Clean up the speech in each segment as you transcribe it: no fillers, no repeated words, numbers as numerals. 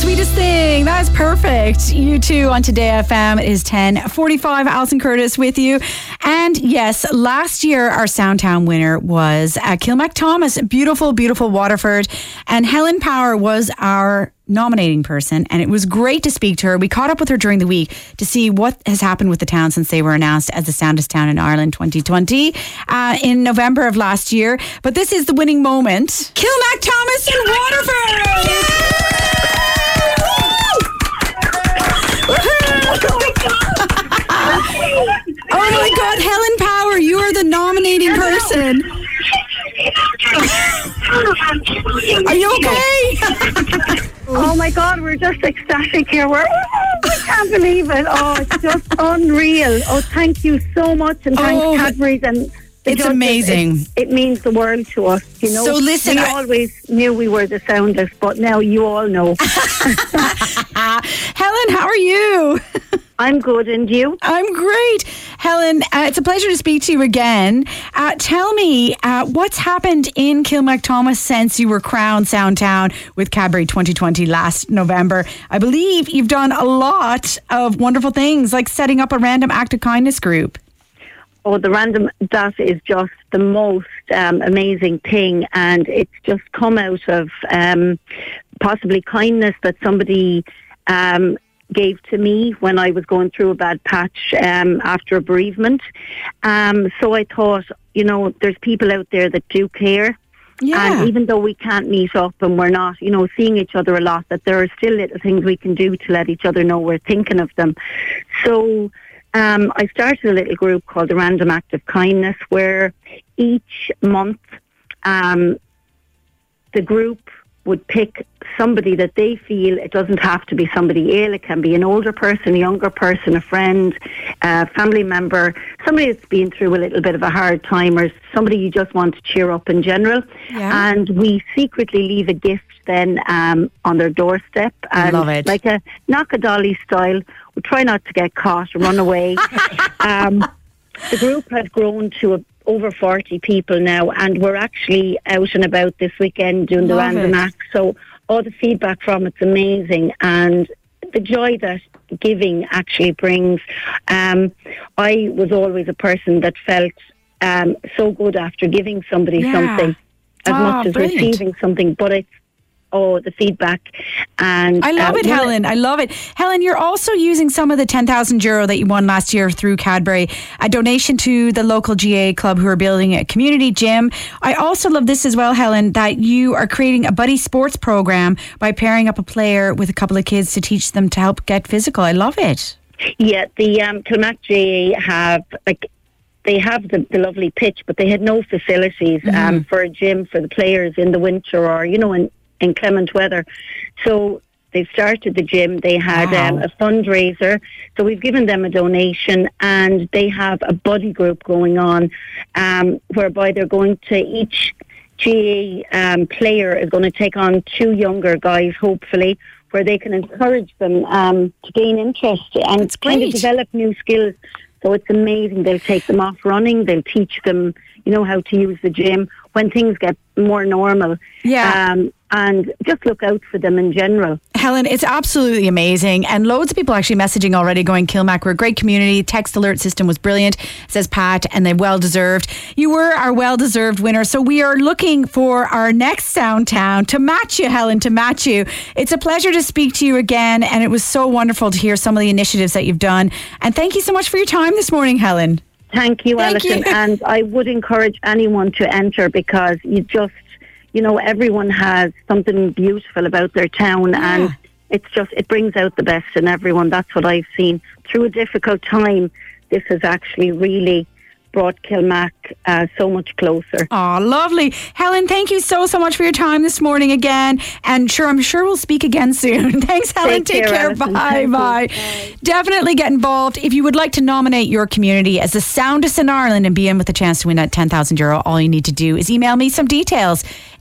Sweetest Thing. That is perfect. You too on Today FM. It is 10:45. Alison Curtis with you. And yes, last year our Soundtown winner was Kilmac Thomas. Beautiful, beautiful Waterford. And Helen Power was our nominating person, and it was great to speak to her. We caught up with her during the week to see what has happened with the town since they were announced as the soundest town in Ireland 2020 in November of last year. But this is the winning moment. Kilmac Thomas in Waterford! Oh my God, Helen Power, you are the nominating person. Are you okay? Oh my God, we're just ecstatic here. I can't believe it. Oh, it's just unreal. Oh, thank you so much, and thanks Cadbury's and it's amazing. It means the world to us, you know. So listen, we always knew we were the soundest, but now you all know. Helen, how are you? I'm good, and you? I'm great. Helen, it's a pleasure to speak to you again. Tell me, what's happened in Kilmac Thomas since you were crowned Soundtown with Cadbury 2020 last November? I believe you've done a lot of wonderful things, like setting up a random act of kindness group. Oh, that is just the most amazing thing, and it's just come out of possibly kindness that somebody gave to me when I was going through a bad patch after a bereavement. So I thought, you know, there's people out there that do care. Yeah. And even though we can't meet up and we're not, you know, seeing each other a lot, that there are still little things we can do to let each other know we're thinking of them. So I started a little group called the Random Act of Kindness, where each month the group would pick somebody that they feel, it doesn't have to be somebody ill, it can be an older person, a younger person, a friend, a family member, somebody that's been through a little bit of a hard time, or somebody you just want to cheer up in general. Yeah. And we secretly leave a gift then on their doorstep. And love it. like a knock-a-dolly style. We try not to get caught or run away. The group has grown to over 40 people now, and we're actually out and about this weekend doing the Random Act. So all the feedback from it's amazing, and the joy that giving actually brings. I was always a person that felt so good after giving somebody something as much as receiving something, but it's the feedback. And I love it, Helen. I love it. Helen, you're also using some of the €10,000 that you won last year through Cadbury, a donation to the local GA club who are building a community gym. I also love this as well, Helen, that you are creating a buddy sports program by pairing up a player with a couple of kids to teach them to help get physical. I love it. Yeah, the Kilmac GA have they have the lovely pitch, but they had no facilities for a gym for the players in the winter, or, you know, in inclement weather. So they started the gym. They had a fundraiser. So we've given them a donation, and they have a buddy group going on whereby they're going to, each GA player is going to take on 2 younger guys, hopefully, where they can encourage them to gain interest and kind of develop new skills. So it's amazing. They'll take them off running. They'll teach them, you know, how to use the gym when things get more normal. Yeah. And just look out for them in general. Helen, it's absolutely amazing. And loads of people actually messaging already going, Kilmac, we're a great community. Text alert system was brilliant, says Pat, and they well-deserved. You were our well-deserved winner. So we are looking for our next Soundtown to match you, Helen, to match you. It's a pleasure to speak to you again. And it was so wonderful to hear some of the initiatives that you've done. And thank you so much for your time this morning, Helen. Thank you, Alison. And I would encourage anyone to enter, because you know, everyone has something beautiful about their town, and it brings out the best in everyone. That's what I've seen. Through a difficult time, this has actually really brought Kilmac so much closer. Oh, lovely. Helen, thank you so much for your time this morning again. And I'm sure we'll speak again soon. Thanks, Helen. Take care. Bye. Definitely get involved. If you would like to nominate your community as the soundest in Ireland and be in with a chance to win that €10,000, all you need to do is email me some details.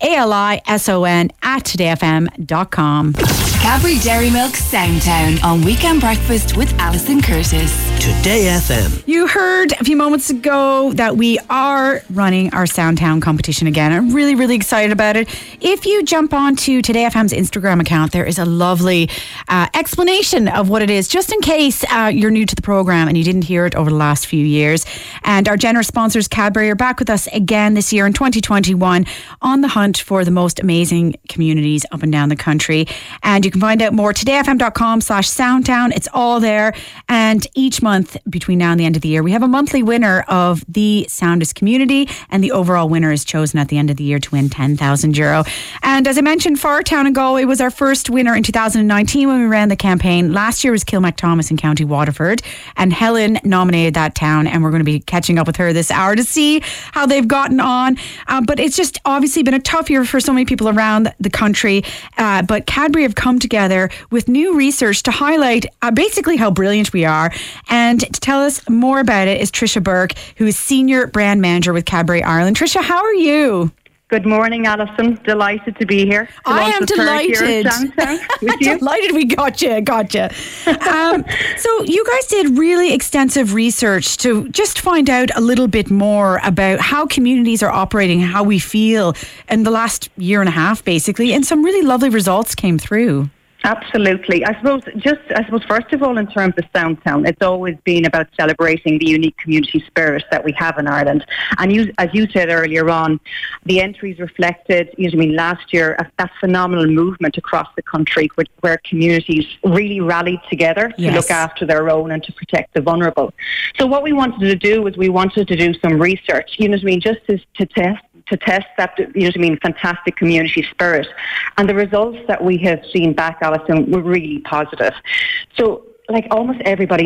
alison@todayfm.com. Cadbury Dairy Milk Soundtown on Weekend Breakfast with Alison Curtis. Today FM. You heard a few moments ago know that we are running our Soundtown competition again. I'm really, really excited about it. If you jump onto Today FM's Instagram account, there is a lovely explanation of what it is, just in case you're new to the program and you didn't hear it over the last few years. And our generous sponsors, Cadbury, are back with us again this year in 2021 on the hunt for the most amazing communities up and down the country. And you can find out more todayfm.com/Soundtown. It's all there. And each month between now and the end of the year, we have a monthly winner of the Soundest Community, and the overall winner is chosen at the end of the year to win €10,000. And as I mentioned, Fartown in Galway was our first winner in 2019 when we ran the campaign. Last year was Kilmacthomas in County Waterford, and Helen nominated that town, and we're going to be catching up with her this hour to see how they've gotten on. But it's just obviously been a tough year for so many people around the country. But Cadbury have come together with new research to highlight basically how brilliant we are. And to tell us more about it is Tricia Burke, who is Senior Brand Manager with Cadbury Ireland. Tricia, how are you? Good morning, Alison. Delighted to be here. I am delighted. Delighted we got you. So you guys did really extensive research to just find out a little bit more about how communities are operating, how we feel in the last year and a half, basically, and some really lovely results came through. Absolutely. I suppose first of all, in terms of Soundtown, it's always been about celebrating the unique community spirit that we have in Ireland. And as you said earlier on, the entries reflected, last year, a phenomenal movement across the country where communities really rallied together to look after their own and to protect the vulnerable. So what we wanted to do was we wanted to do some research, just to test that, fantastic community spirit. And the results that we have seen back, Alison, were really positive. So, almost everybody,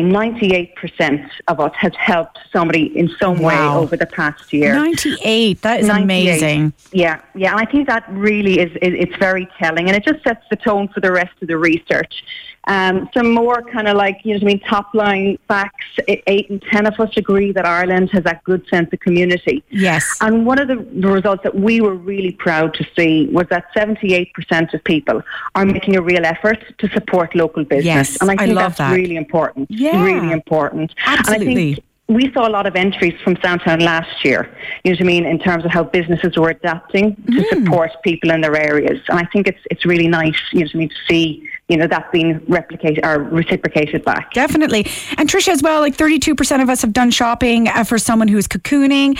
98% of us has helped somebody in some way over the past year. 98, that is 98. Amazing. Yeah, and I think that really it's very telling, and it just sets the tone for the rest of the research. Some more kind of top line facts. 8 in 10 of us agree that Ireland has that good sense of community. Yes. And one of the results that we were really proud to see was that 78% of people are making a real effort to support local business. Yes, and I think love that's really important. Yeah. Really important. Absolutely. And I think we saw a lot of entries from Soundtown last year, in terms of how businesses were adapting to support people in their areas. And I think it's really nice, to see that being replicated or reciprocated back. Definitely. And Tricia as well, 32% of us have done shopping for someone who is cocooning.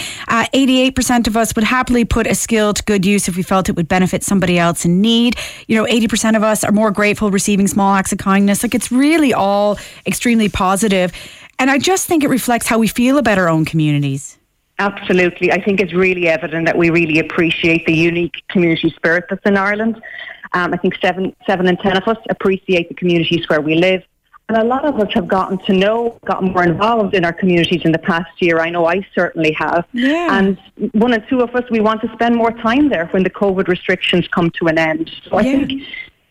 88% of us would happily put a skill to good use if we felt it would benefit somebody else in need. 80% of us are more grateful receiving small acts of kindness. It's really all extremely positive. And I just think it reflects how we feel about our own communities. Absolutely. I think it's really evident that we really appreciate the unique community spirit that's in Ireland. I think 7 in 10 of us appreciate the communities where we live. And a lot of us have gotten more involved in our communities in the past year. I know I certainly have. Yeah. And 1 and 2 of us, we want to spend more time there when the COVID restrictions come to an end. So I think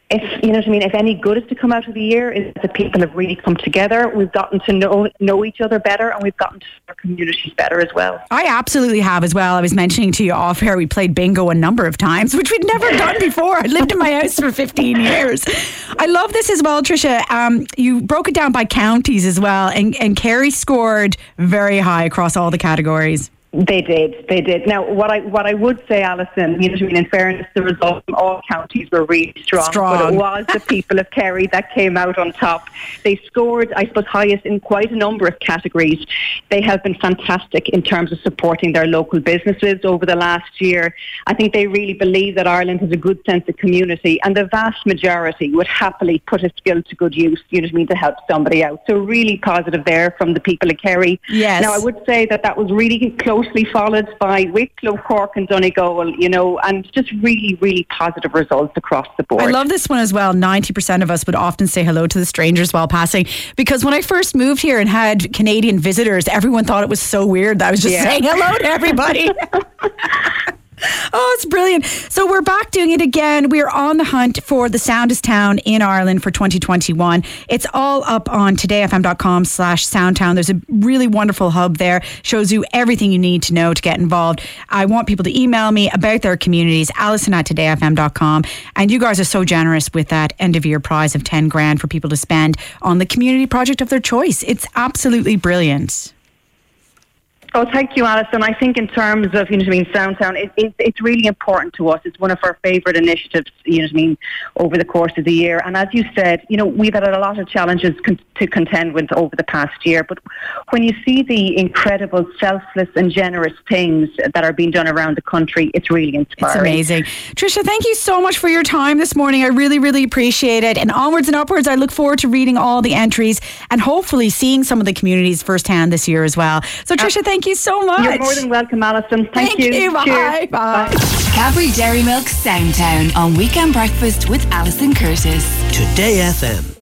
if any good is to come out of the year, is that people have really come together. We've gotten to know each other better, and we've gotten to know our communities better as well. I absolutely have as well. I was mentioning to you off air, we played bingo a number of times, which we'd never done before. I lived in my house for 15 years. I love this as well, Tricia. You broke it down by counties as well, and Kerry scored very high across all the categories. They did. Now, what I would say, Alison, in fairness, the results from all counties were really strong. But it was the people of Kerry that came out on top. They scored, I suppose, highest in quite a number of categories. They have been fantastic in terms of supporting their local businesses over the last year. I think they really believe that Ireland has a good sense of community, and the vast majority would happily put a skill to good use, to help somebody out. So really positive there from the people of Kerry. Yes. Now, I would say that was really closely followed by Wicklow, Cork and Donegal, and just really, really positive results across the board. I love this one as well. 90% of us would often say hello to the strangers while passing, because when I first moved here and had Canadian visitors, everyone thought it was so weird that I was just saying hello to everybody. Oh, it's brilliant. So we're back doing it again. We're on the hunt for the soundest town in Ireland for 2021. It's all up on todayfm.com/Soundtown. There's a really wonderful hub there. Shows you everything you need to know to get involved. I want people to email me about their communities, Alison@todayfm.com. And you guys are so generous with that end of year prize of 10 grand for people to spend on the community project of their choice. It's absolutely brilliant. Oh, thank you, Alison. I think in terms of, Soundtown, it's really important to us. It's one of our favourite initiatives, over the course of the year. And as you said, we've had a lot of challenges to contend with over the past year. But when you see the incredible, selfless and generous things that are being done around the country, it's really inspiring. It's amazing. Tricia, thank you so much for your time this morning. I really, really appreciate it. And onwards and upwards, I look forward to reading all the entries and hopefully seeing some of the communities firsthand this year as well. So, Tricia, thank you so much. You're more than welcome, Alison. Thank you. Bye. Cheers. Bye. Cadbury Dairy Milk Soundtown on Weekend Breakfast with Alison Curtis. Today FM.